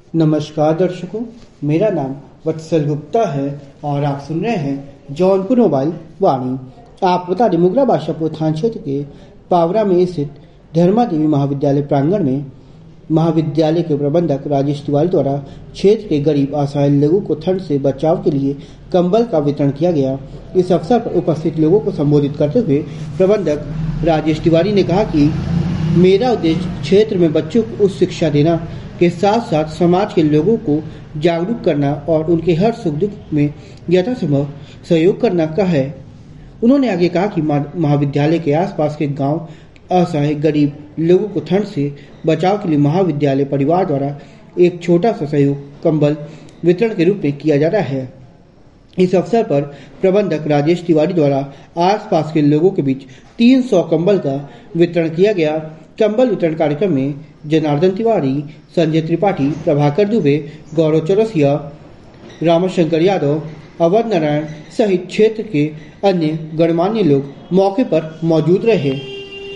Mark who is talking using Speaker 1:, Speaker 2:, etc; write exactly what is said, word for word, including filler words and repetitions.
Speaker 1: नमस्कार दर्शकों, मेरा नाम वत्सल गुप्ता है और आप सुन रहे हैं जौनपुर मोबाइल वाणी। आप बता दें, मुगरा बादशाहपुर थाना क्षेत्र के पावरा में स्थित धर्मा देवी महाविद्यालय प्रांगण में महाविद्यालय के प्रबंधक राजेश तिवारी द्वारा क्षेत्र के गरीब असहाय लोगों को ठंड से बचाव के लिए कंबल का वितरण किया गया। इस अवसर पर उपस्थित लोगों को संबोधित करते हुए प्रबंधक राजेश तिवारी ने कहा कि मेरा उद्देश्य क्षेत्र में बच्चों को उच्च शिक्षा देना के साथ साथ समाज के लोगों को जागरूक करना और उनके हर सुख दुख में यथासंभव सहयोग करना का है। उन्होंने आगे कहा कि महाविद्यालय के आसपास के गांव असहाय गरीब लोगों को ठंड से बचाव के लिए महाविद्यालय परिवार द्वारा एक छोटा सा सहयोग कंबल वितरण के रूप में किया जा रहा है। इस अवसर पर प्रबंधक राजेश तिवारी द्वारा आसपास के लोगों के बीच तीन सौ कंबल का वितरण किया गया। कंबल वितरण कार्यक्रम में जनार्दन तिवारी, संजय त्रिपाठी, प्रभाकर दुबे, गौरव चौरसिया, रामशंकर यादव, अवध नारायण सहित क्षेत्र के अन्य गणमान्य लोग मौके पर मौजूद रहे।